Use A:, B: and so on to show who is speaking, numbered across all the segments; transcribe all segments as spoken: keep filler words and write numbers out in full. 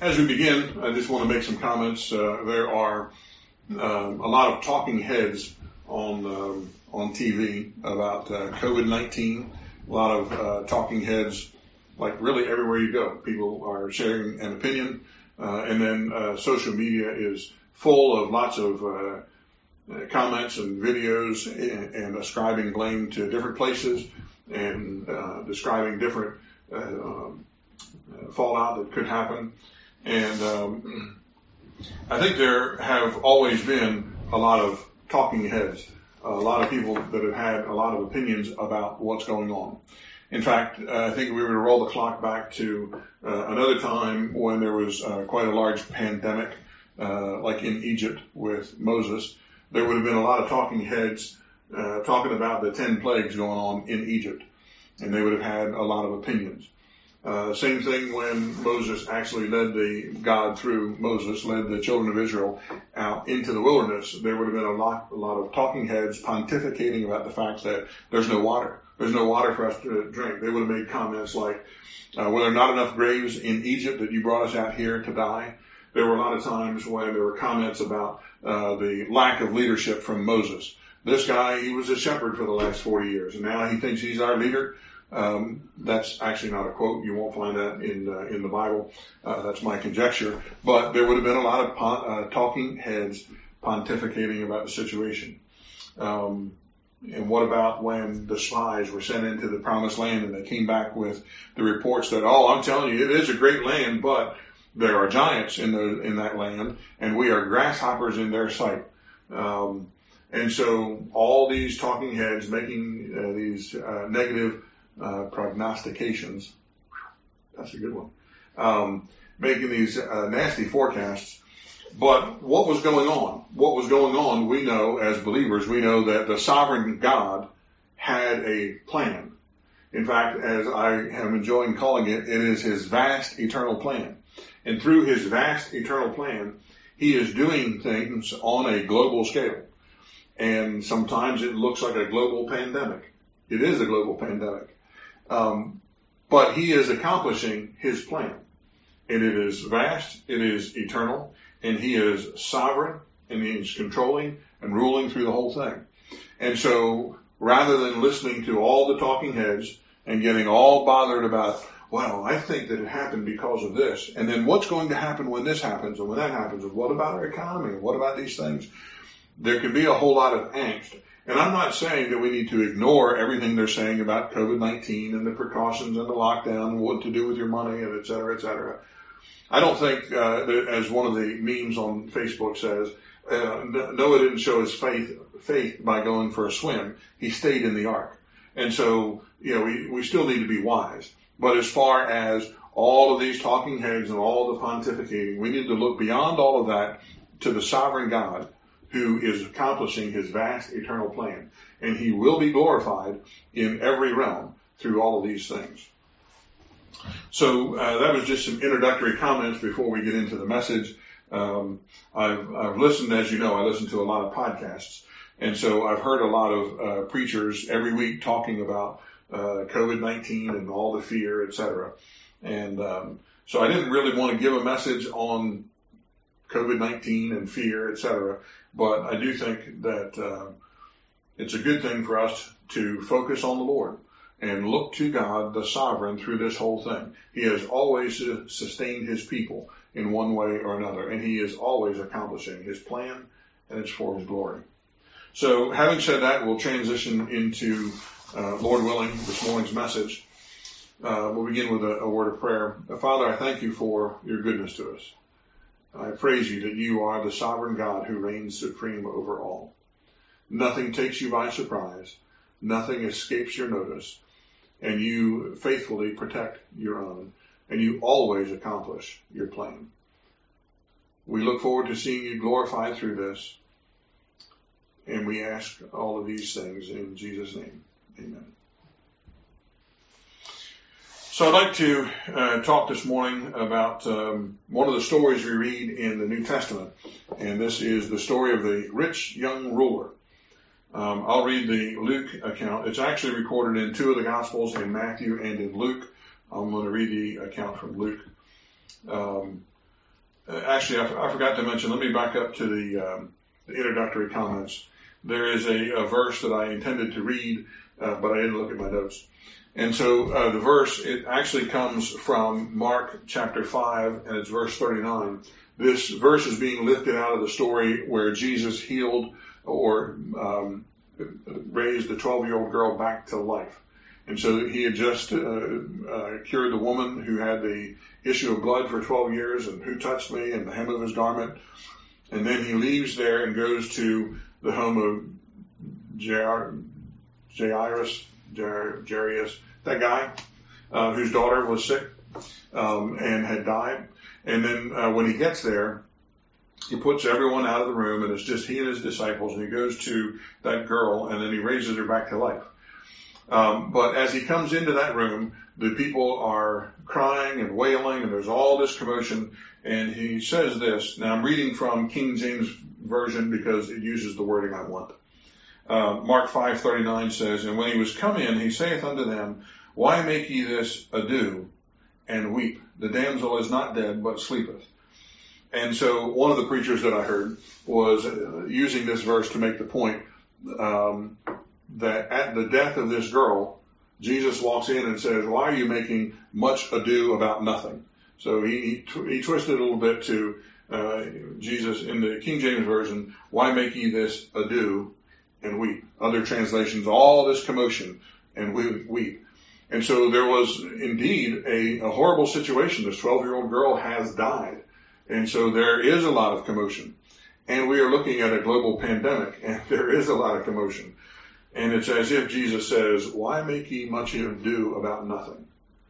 A: As we begin, I just want to make some comments. Uh, there are um, a lot of talking heads on um, on T V about uh, COVID nineteen. A lot of uh, talking heads, like really everywhere you go. People are sharing an opinion, uh, and then uh, social media is full of lots of uh, comments and videos and, and ascribing blame to different places and uh, describing different uh, um, fallout that could happen. And um, I think there have always been a lot of talking heads, a lot of people that have had a lot of opinions about what's going on. In fact, uh, I think if we were to roll the clock back to uh, another time when there was uh, quite a large pandemic, uh, like in Egypt with Moses, there would have been a lot of talking heads uh, talking about the ten plagues going on in Egypt, and they would have had a lot of opinions. Uh, same thing when Moses actually led the, God through Moses, led the children of Israel out into the wilderness. There would have been a lot, a lot of talking heads pontificating about the fact that there's no water. There's no water for us to drink. They would have made comments like, uh, were there not enough graves in Egypt that you brought us out here to die? There were a lot of times when there were comments about uh, the lack of leadership from Moses. This guy, he was a shepherd for the last forty years, and now he thinks he's our leader. Um, that's actually not a quote. You won't find that in uh, in the Bible. Uh, that's my conjecture. But there would have been a lot of pon- uh, talking heads pontificating about the situation. Um, and what about when the spies were sent into the promised land and they came back with the reports that, oh, I'm telling you, it is a great land, but there are giants in the in that land, and we are grasshoppers in their sight. Um, and so all these talking heads making uh, these uh, negative Uh, prognostications. That's a good one. Um, making these uh, nasty forecasts. But what was going on? What was going on, we know as believers, we know that the sovereign God had a plan. In fact, as I am enjoying calling it, it is his vast eternal plan. And through his vast eternal plan, he is doing things on a global scale. And sometimes it looks like a global pandemic. It is a global pandemic. Um, but he is accomplishing his plan, and it is vast, it is eternal, and he is sovereign, and he is controlling and ruling through the whole thing. And so rather than listening to all the talking heads and getting all bothered about, well, I think that it happened because of this, and then what's going to happen when this happens and when that happens, and what about our economy, and what about these things, there can be a whole lot of angst. And I'm not saying that we need to ignore everything they're saying about COVID nineteen and the precautions and the lockdown and what to do with your money and et cetera, et cetera. I don't think, uh, that, as one of the memes on Facebook says, uh, Noah didn't show his faith, faith by going for a swim. He stayed in the ark. And so, you know, we, we still need to be wise. But as far as all of these talking heads and all the pontificating, we need to look beyond all of that to the sovereign God, who is accomplishing his vast eternal plan. And he will be glorified in every realm through all of these things. So uh, that was just some introductory comments before we get into the message. Um, I've, I've listened, as you know, I listen to a lot of podcasts. And so I've heard a lot of uh, preachers every week talking about uh, COVID nineteen and all the fear, et cetera. And um, so I didn't really want to give a message on COVID nineteen and fear, et cetera. But I do think that uh, it's a good thing for us to focus on the Lord and look to God, the sovereign, through this whole thing. He has always sustained his people in one way or another, and he is always accomplishing his plan, and it's for his glory. So having said that, we'll transition into, uh, Lord willing, this morning's message. Uh, we'll begin with a, a word of prayer. Father, I thank you for your goodness to us. I praise you that you are the sovereign God who reigns supreme over all. Nothing takes you by surprise. Nothing escapes your notice. And you faithfully protect your own. And you always accomplish your plan. We look forward to seeing you glorified through this. And we ask all of these things in Jesus' name. Amen. So I'd like to uh, talk this morning about um, one of the stories we read in the New Testament, and this is the story of the rich young ruler. Um, I'll read the Luke account. It's actually recorded in two of the Gospels, in Matthew and in Luke. I'm going to read the account from Luke. Um, Uh, actually, I, I forgot to mention, let me back up to the, um, the introductory comments. There is a, a verse that I intended to read, uh, but I didn't look at my notes. And so uh, the verse, it actually comes from Mark chapter five, and it's verse thirty-nine. This verse is being lifted out of the story where Jesus healed or um, raised the twelve-year-old girl back to life. And so he had just uh, uh, cured the woman who had the issue of blood for twelve years, and who touched me, and the hem of his garment. And then he leaves there and goes to the home of Jair, Jairus, Jair, Jairus, that guy uh, whose daughter was sick um, and had died. And then uh, when he gets there, he puts everyone out of the room, and it's just he and his disciples, and he goes to that girl, and then he raises her back to life. Um, but as he comes into that room, the people are crying and wailing, and there's all this commotion, and he says this. Now I'm reading from King James Version because it uses the wording I want. Uh, Mark five thirty-nine says, And when he was come in, he saith unto them, Why make ye this ado, and weep? The damsel is not dead, but sleepeth. And so one of the preachers that I heard was uh, using this verse to make the point um, that at the death of this girl, Jesus walks in and says, Why are you making much ado about nothing? So he he, tw- he twisted a little bit to uh, Jesus in the King James Version, Why make ye this ado and weep? Other translations, all this commotion and we weep. And so there was indeed a, a horrible situation. This twelve-year-old girl has died. And so there is a lot of commotion. And we are looking at a global pandemic, and there is a lot of commotion. And it's as if Jesus says, Why make ye much ado about nothing?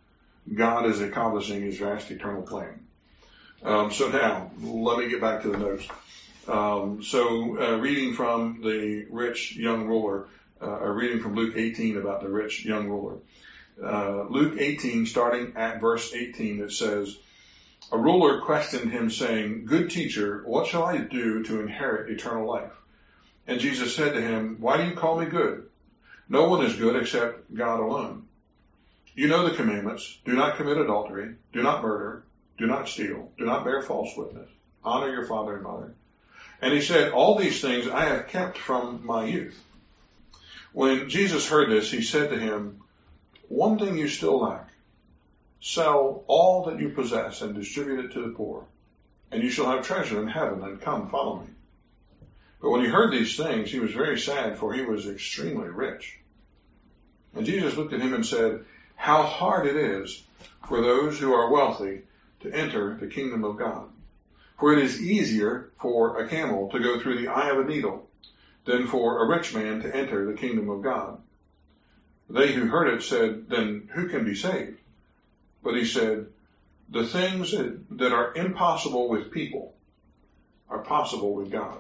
A: God is accomplishing his vast eternal plan. Um, so now, let me get back to the notes. Um, so uh, reading from the rich young ruler, uh, or reading from Luke eighteen about the rich young ruler. Uh, Luke eighteen, starting at verse eighteen, it says, A ruler questioned him, saying, Good teacher, what shall I do to inherit eternal life? And Jesus said to him, Why do you call me good? No one is good except God alone. You know the commandments. Do not commit adultery. Do not murder. Do not steal. Do not bear false witness. Honor your father and mother. And he said, All these things I have kept from my youth. When Jesus heard this, he said to him, One thing you still lack. Sell all that you possess and distribute it to the poor, and you shall have treasure in heaven, and come, follow me. But when he heard these things, he was very sad, for he was extremely rich. And Jesus looked at him and said, How hard it is for those who are wealthy to enter the kingdom of God. For it is easier for a camel to go through the eye of a needle than for a rich man to enter the kingdom of God. They who heard it said, Then who can be saved? But he said, The things that are impossible with people are possible with God.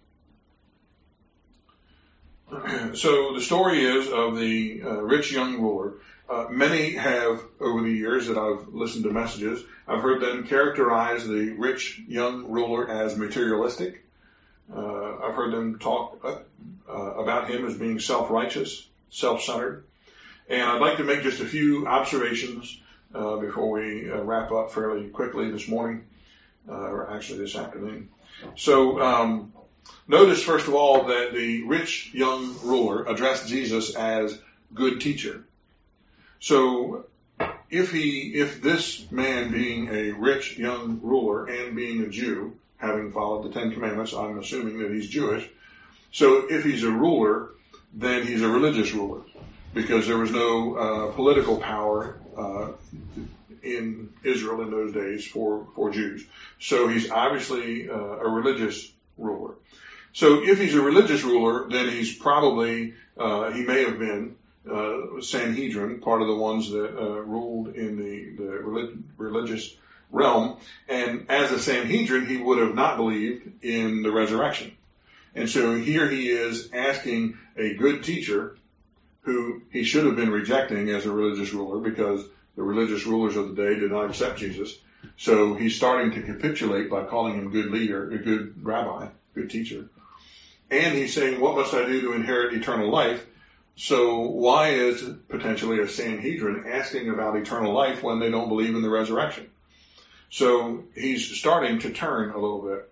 A: So the story is of the uh, rich young ruler. Uh, many have, over the years that I've listened to messages, I've heard them characterize the rich young ruler as materialistic. Uh, I've heard them talk uh, uh, about him as being self-righteous, self-centered. And I'd like to make just a few observations uh, before we uh, wrap up fairly quickly this morning, uh, or actually this afternoon. So um, notice, first of all, that the rich young ruler addressed Jesus as good teacher. So if he, if this man being a rich young ruler and being a Jew, having followed the Ten Commandments, I'm assuming that he's Jewish. So if he's a ruler, then he's a religious ruler, because there was no uh, political power uh, in Israel in those days for, for Jews. So he's obviously uh, a religious ruler. So if he's a religious ruler, then he's probably, uh, he may have been uh, Sanhedrin, part of the ones that uh, ruled in the, the relig- religious realm. And as a Sanhedrin, he would have not believed in the resurrection. And so here he is asking a good teacher, who he should have been rejecting as a religious ruler, because the religious rulers of the day did not accept Jesus. So he's starting to capitulate by calling him good leader, a good rabbi, good teacher. And he's saying, what must I do to inherit eternal life? So why is potentially a Sanhedrin asking about eternal life when they don't believe in the resurrection? So he's starting to turn a little bit.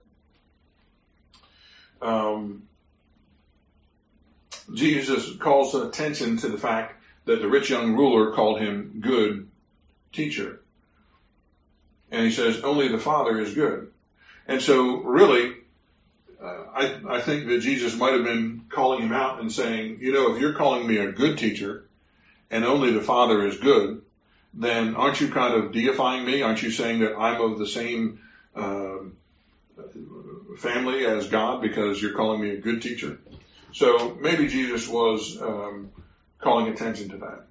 A: Um, Jesus calls attention to the fact that the rich young ruler called him good teacher. And he says, only the Father is good. And so really, uh, I, I think that Jesus might have been calling him out and saying, you know, if you're calling me a good teacher and only the Father is good, then aren't you kind of deifying me? Aren't you saying that I'm of the same uh, family as God because you're calling me a good teacher? So maybe Jesus was um, calling attention to that.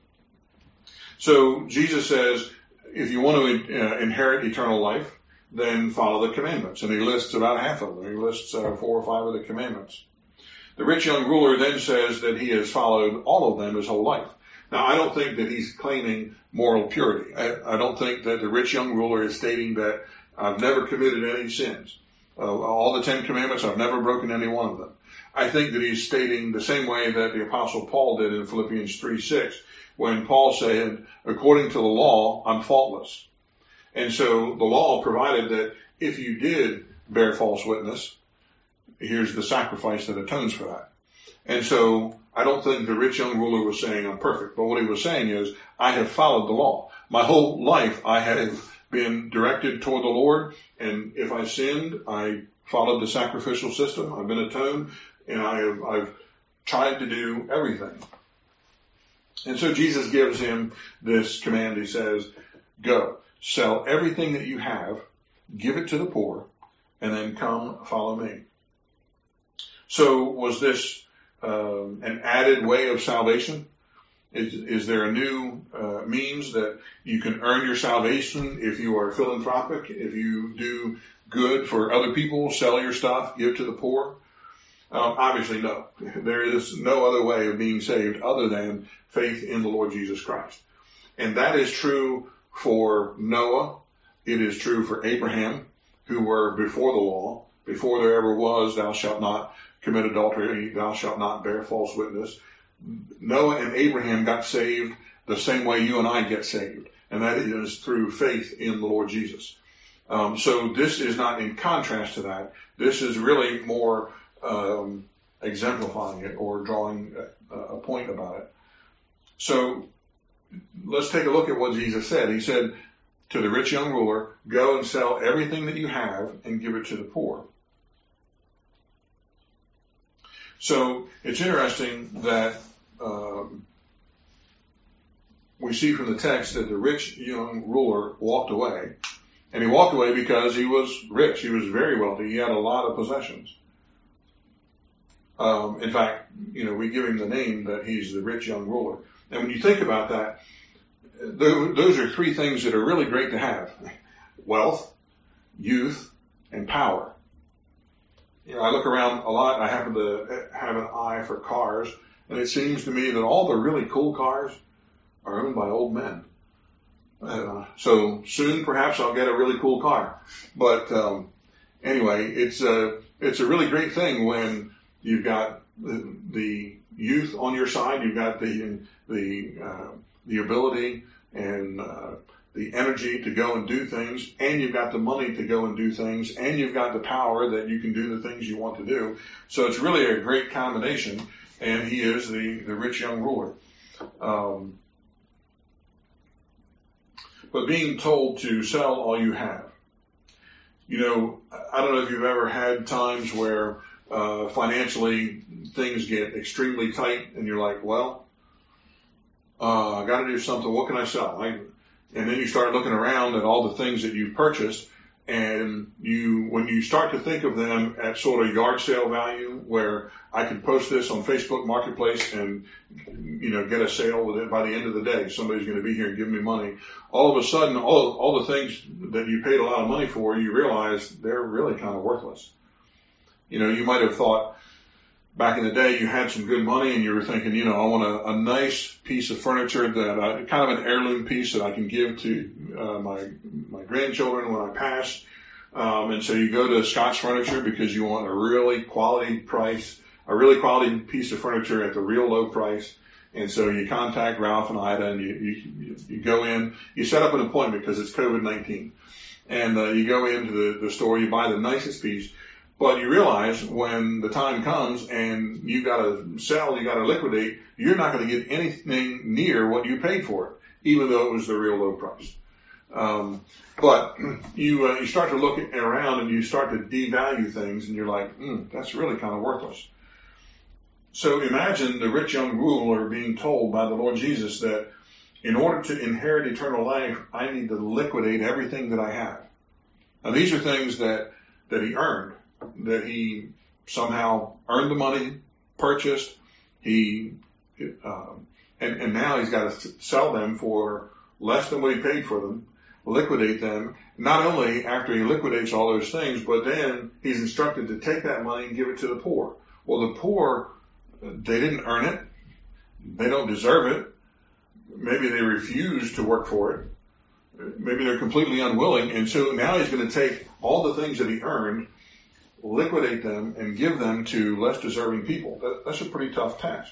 A: So Jesus says, if you want to uh, inherit eternal life, then follow the commandments. And he lists about half of them. He lists uh, four or five of the commandments. The rich young ruler then says that he has followed all of them his whole life. Now, I don't think that he's claiming moral purity. I, I don't think that the rich young ruler is stating that I've never committed any sins. Uh, all the Ten Commandments, I've never broken any one of them. I think that he's stating the same way that the Apostle Paul did in Philippians three six, when Paul said, according to the law, I'm faultless. And so the law provided that if you did bear false witness, here's the sacrifice that atones for that. And so I don't think the rich young ruler was saying I'm perfect, but what he was saying is I have followed the law. My whole life I have been directed toward the Lord, and if I sinned, I followed the sacrificial system. I've been atoned, and I have, I've tried to do everything. And so Jesus gives him this command. He says, go, sell everything that you have, give it to the poor, and then come follow me. So was this um, an added way of salvation? Is, is there a new uh, means that you can earn your salvation if you are philanthropic, if you do good for other people, sell your stuff, give to the poor? Um, obviously, no. There is no other way of being saved other than faith in the Lord Jesus Christ. And that is true for Noah. It is true for Abraham, who were before the law. Before there ever was, thou shalt not commit adultery, thou shalt not bear false witness. Noah and Abraham got saved the same way you and I get saved, and that is through faith in the Lord Jesus. Um, so this is not in contrast to that. This is really more um, exemplifying it or drawing a, a point about it. So let's take a look at what Jesus said. He said to the rich young ruler, go and sell everything that you have and give it to the poor. So it's interesting that um, we see from the text that the rich young ruler walked away. And he walked away because he was rich. He was very wealthy. He had a lot of possessions. Um, in fact, you know, we give him the name that he's the rich young ruler. And when you think about that, those are three things that are really great to have. Wealth, youth, and power. You know, I look around a lot. I happen to have an eye for cars, and it seems to me that all the really cool cars are owned by old men. Uh, so soon, perhaps I'll get a really cool car. But um, anyway, it's a it's a really great thing when you've got the, the youth on your side. You've got the the uh, the ability and uh, the energy to go and do things, and you've got the money to go and do things, and you've got the power that you can do the things you want to do. So it's really a great combination, and he is the, the rich young ruler. Um, but being told to sell all you have. You know, I don't know if you've ever had times where uh, financially things get extremely tight, and you're like, well, uh, I got to do something. What can I sell? I, And then you start looking around at all the things that you've purchased, and you, when you start to think of them at sort of yard sale value, where I could post this on Facebook Marketplace and, you know, get a sale with it by the end of the day. Somebody's going to be here and give me money. All of a sudden, all, all the things that you paid a lot of money for, you realize they're really kind of worthless. You know, you might have thought, back in the day, you had some good money and you were thinking, you know, I want a, a nice piece of furniture that I, kind of an heirloom piece that I can give to uh, my my grandchildren when I pass. Um, and so you go to Scott's Furniture because you want a really quality price, a really quality piece of furniture at the real low price. And so you contact Ralph and Ida and you, you, you go in, you set up an appointment because it's COVID nineteen. And uh, you go into the, the store, you buy the nicest piece, but you realize when the time comes and you got to sell, you got to liquidate, you're not going to get anything near what you paid for it, even though it was the real low price. Um, but you uh, you start to look around and you start to devalue things, and you're like, mm, that's really kind of worthless. So imagine the rich young ruler being told by the Lord Jesus that in order to inherit eternal life, I need to liquidate everything that I have. Now, these are things that, that he earned, that he somehow earned the money, purchased, he, uh, and, and now he's got to sell them for less than what he paid for them, liquidate them, not only after he liquidates all those things, but then he's instructed to take that money and give it to the poor. Well, the poor, they didn't earn it. They don't deserve it. Maybe they refuse to work for it. Maybe they're completely unwilling. And so now he's going to take all the things that he earned, liquidate them, and give them to less deserving people. That, that's a pretty tough task.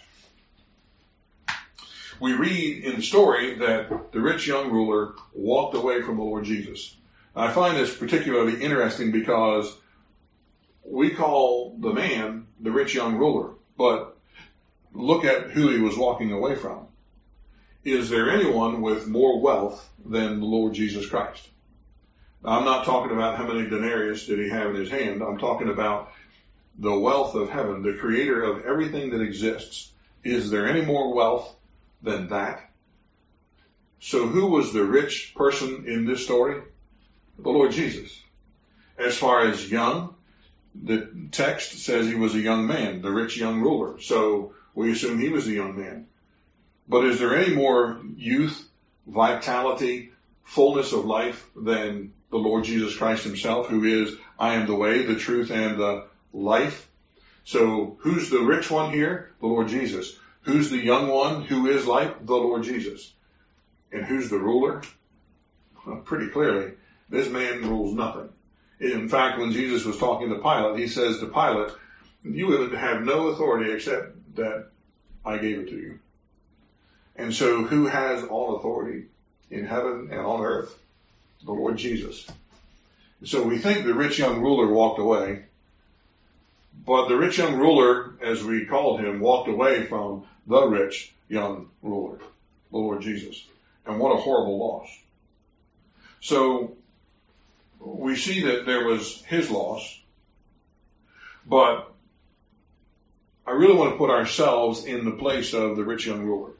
A: We read in the story that the rich young ruler walked away from the Lord Jesus. I find this particularly interesting because we call the man the rich young ruler, but look at who he was walking away from. Is there anyone with more wealth than the Lord Jesus Christ? Now, I'm not talking about how many denarius did he have in his hand. I'm talking about the wealth of heaven, the creator of everything that exists. Is there any more wealth than that? So who was the rich person in this story? The Lord Jesus. As far as young, the text says he was a young man, the rich young ruler. So we assume he was a young man. But is there any more youth, vitality, fullness of life than the Lord Jesus Christ himself, who is, I am the way, the truth, and the life? So who's the rich one here? The Lord Jesus. Who's the young one who is like the Lord Jesus? And who's the ruler? Well, pretty clearly, this man rules nothing. In fact, when Jesus was talking to Pilate, he says to Pilate, you would have no authority except that I gave it to you. And so who has all authority in heaven and on earth? The Lord Jesus. So we think the rich young ruler walked away, but the rich young ruler, as we called him, walked away from the rich young ruler, the Lord Jesus. And what a horrible loss. So we see that there was his loss, but I really want to put ourselves in the place of the rich young ruler.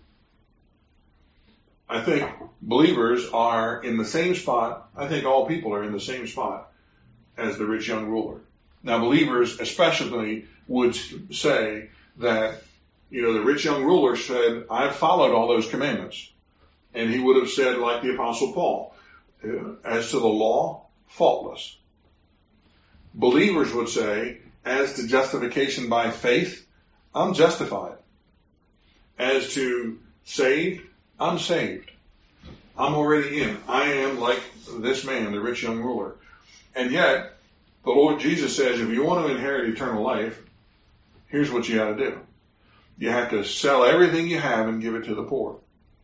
A: I think believers are in the same spot. I think all people are in the same spot as the rich young ruler. Now, believers especially would say that, you know, the rich young ruler said, I've followed all those commandments. And he would have said, like the Apostle Paul, as to the law, faultless. Believers would say, as to justification by faith, I'm justified. As to saved, I'm saved. I'm already in. I am like this man, the rich young ruler. And yet, the Lord Jesus says, if you want to inherit eternal life, here's what you got to do. You have to sell everything you have and give it to the poor.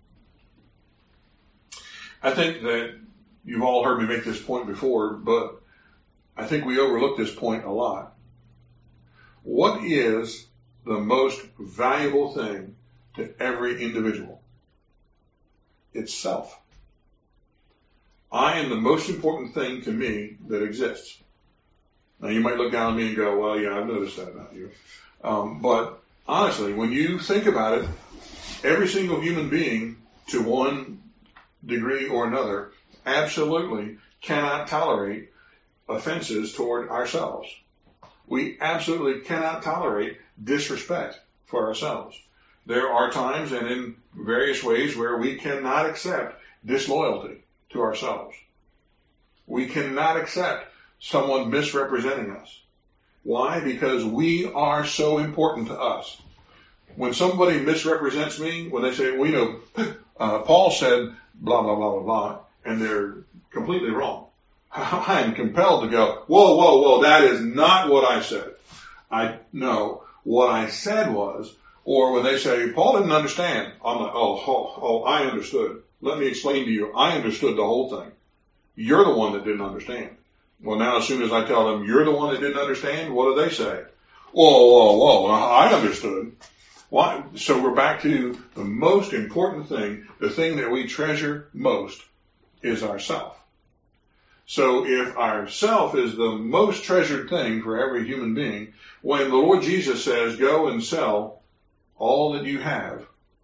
A: I think that you've all heard me make this point before, but I think we overlook this point a lot. What is the most valuable thing to every individual? It's self. I am the most important thing to me that exists. Now, you might look down at me and go, well, yeah, I've noticed that about you. Um, but honestly, when you think about it, every single human being, to one degree or another, absolutely cannot tolerate offenses toward ourselves. We absolutely cannot tolerate disrespect for ourselves. There are times and in various ways where we cannot accept disloyalty to ourselves. We cannot accept someone misrepresenting us. Why? Because we are so important to us. When somebody misrepresents me, when they say, we know, uh, Paul said, blah, blah, blah, blah, blah, and they're completely wrong. I am compelled to go, whoa, whoa, whoa, that is not what I said. I know what I said was, or when they say, Paul didn't understand, I'm like, oh, oh, oh, I understood. Let me explain to you. I understood the whole thing. you're the one that didn't understand. Well, now as soon as I tell them you're the one that didn't understand, what do they say? Whoa, whoa, whoa, I understood. Why? So we're back to the most important thing, the thing that we treasure most is ourself. So if ourself is the most treasured thing for every human being, when the Lord Jesus says, go and sell all that you have,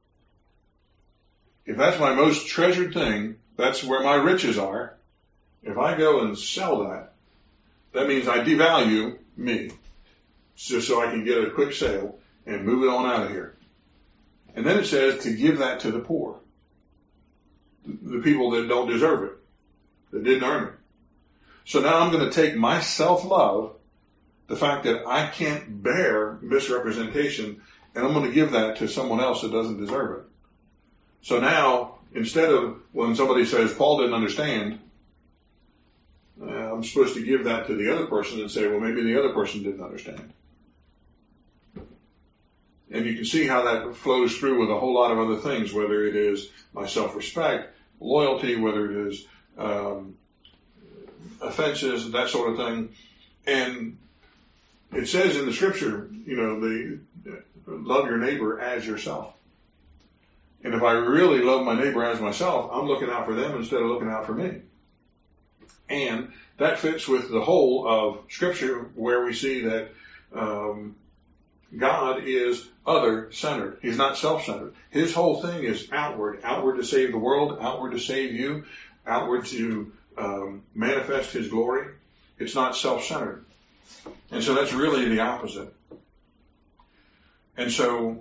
A: if that's my most treasured thing, that's where my riches are. If I go and sell that, that means I devalue me, just so I can get a quick sale and move it on out of here. And then it says to give that to the poor, the people that don't deserve it, that didn't earn it. So now I'm going to take my self-love, the fact that I can't bear misrepresentation, and I'm going to give that to someone else that doesn't deserve it. So now, instead of when somebody says, Paul didn't understand, uh, I'm supposed to give that to the other person and say, well, maybe the other person didn't understand. And you can see how that flows through with a whole lot of other things, whether it is my self-respect, loyalty, whether it is um, offenses, that sort of thing. And it says in the scripture, you know, the love your neighbor as yourself. And if I really love my neighbor as myself, I'm looking out for them instead of looking out for me. And that fits with the whole of scripture where we see that um, God is other-centered. He's not self-centered. His whole thing is outward, outward to save the world, outward to save you, outward to um, manifest his glory. It's not self-centered. And so that's really the opposite. And so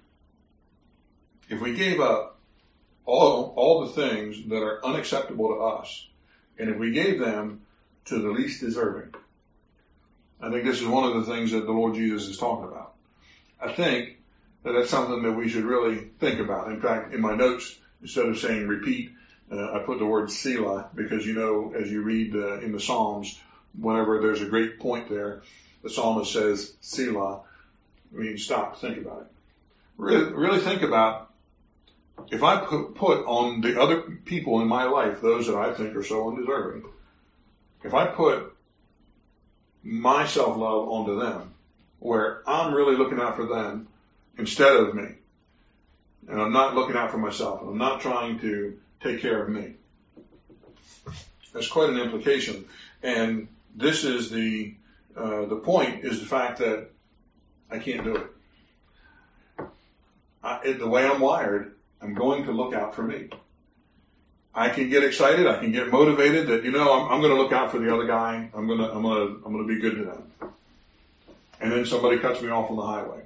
A: if we gave up all, all the things that are unacceptable to us, and if we gave them to the least deserving, I think this is one of the things that the Lord Jesus is talking about. I think that that's something that we should really think about. In fact, in my notes, instead of saying repeat, uh, I put the word Selah, because you know, as you read uh, in the Psalms, whenever there's a great point there, the psalmist says Selah, means stop, think about it. Really, really think about, if I put, put on the other people in my life, those that I think are so undeserving, if I put my self-love onto them, where I'm really looking out for them instead of me, and I'm not looking out for myself, and I'm not trying to take care of me. That's quite an implication. And this is the, uh, the point is the fact that I can't do it. I, the way I'm wired, I'm going to look out for me. I can get excited. I can get motivated that, you know, I'm, I'm going to look out for the other guy. I'm going to, I'm going to, I'm going to be good to them. And then somebody cuts me off on the highway.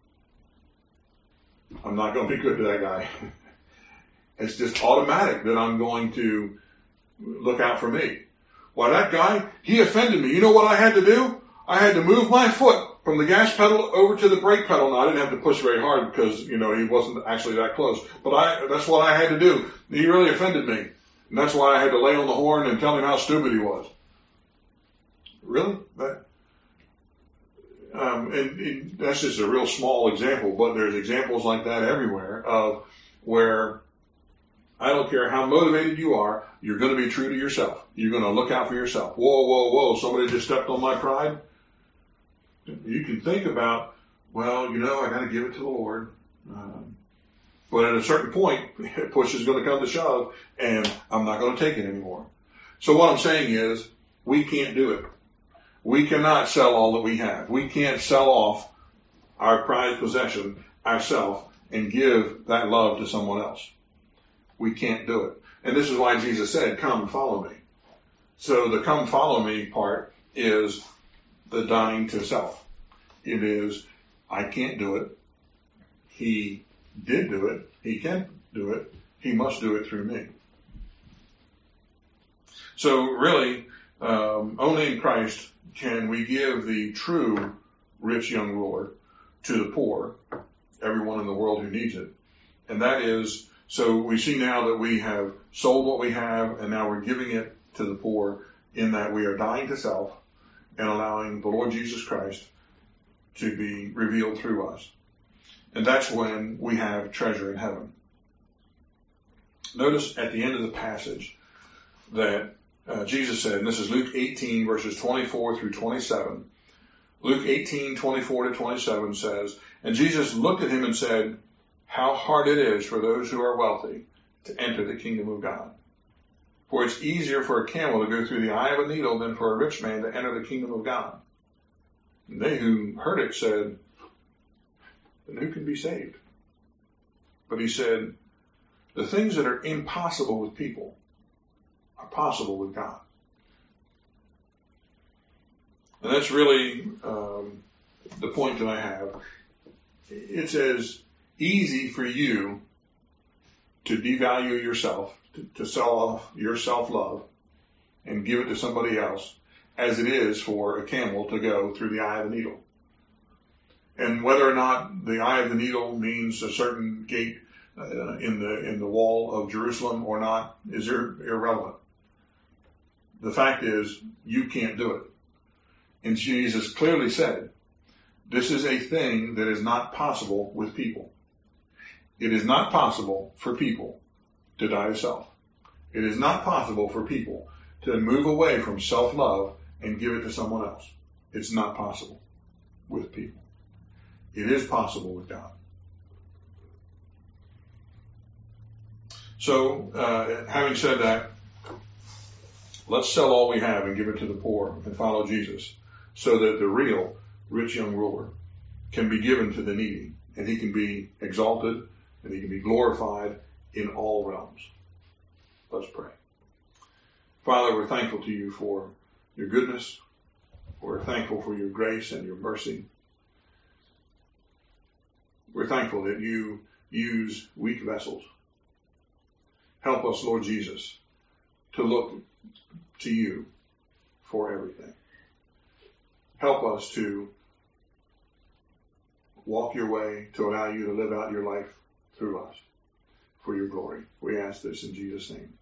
A: I'm not going to be good to that guy. It's just automatic that I'm going to look out for me. Well, that guy, he offended me. You know what I had to do? I had to move my foot from the gas pedal over to the brake pedal. Now, I didn't have to push very hard because, you know, he wasn't actually that close. But I, that's what I had to do. He really offended me. And that's why I had to lay on the horn and tell him how stupid he was. Really? That, um, and, and that's just a real small example, but there's examples like that everywhere of where I don't care how motivated you are, you're going to be true to yourself. You're going to look out for yourself. Whoa, whoa, whoa, somebody just stepped on my pride. You can think about, well, you know, I got to give it to the Lord. Um, but at a certain point, push is going to come to shove, and I'm not going to take it anymore. So what I'm saying is, we can't do it. We cannot sell all that we have. We can't sell off our prized possession, ourselves, and give that love to someone else. We can't do it. And this is why Jesus said, come and follow me. So the come follow me part is the dying to self. It is, I can't do it. He did do it. He can do it. He must do it through me. So really, um, only in Christ can we give the true rich young ruler to the poor, everyone in the world who needs it. And that is, so we see now that we have sold what we have, and now we're giving it to the poor, in that we are dying to self and allowing the Lord Jesus Christ to be revealed through us. And that's when we have treasure in heaven. Notice at the end of the passage that uh, Jesus said, and this is Luke eighteen, verses twenty-four through twenty-seven. Luke eighteen, twenty-four to twenty-seven says, and Jesus looked at him and said, how hard it is for those who are wealthy to enter the kingdom of God. For it's easier for a camel to go through the eye of a needle than for a rich man to enter the kingdom of God. And they who heard it said, then who can be saved? But he said, the things that are impossible with people are possible with God. And that's really um, the point that I have. It's as easy for you to devalue yourself, to, to sell off your self-love and give it to somebody else, as it is for a camel to go through the eye of the needle. And whether or not the eye of the needle means a certain gate uh, in the in the wall of Jerusalem or not is ir- irrelevant. The fact is, you can't do it. And Jesus clearly said, this is a thing that is not possible with people. It is not possible for people to die to self. It is not possible for people to move away from self-love and give it to someone else. It's not possible with people. It is possible with God. So, uh, having said that, let's sell all we have and give it to the poor and follow Jesus, so that the real rich young ruler can be given to the needy, and he can be exalted and he can be glorified in all realms. Let's pray. Father, we're thankful to you for your goodness. We're thankful for your grace and your mercy. We're thankful that you use weak vessels. Help us, Lord Jesus, to look to you for everything. Help us to walk your way, to allow you to live out your life through us for your glory. We ask this in Jesus' name.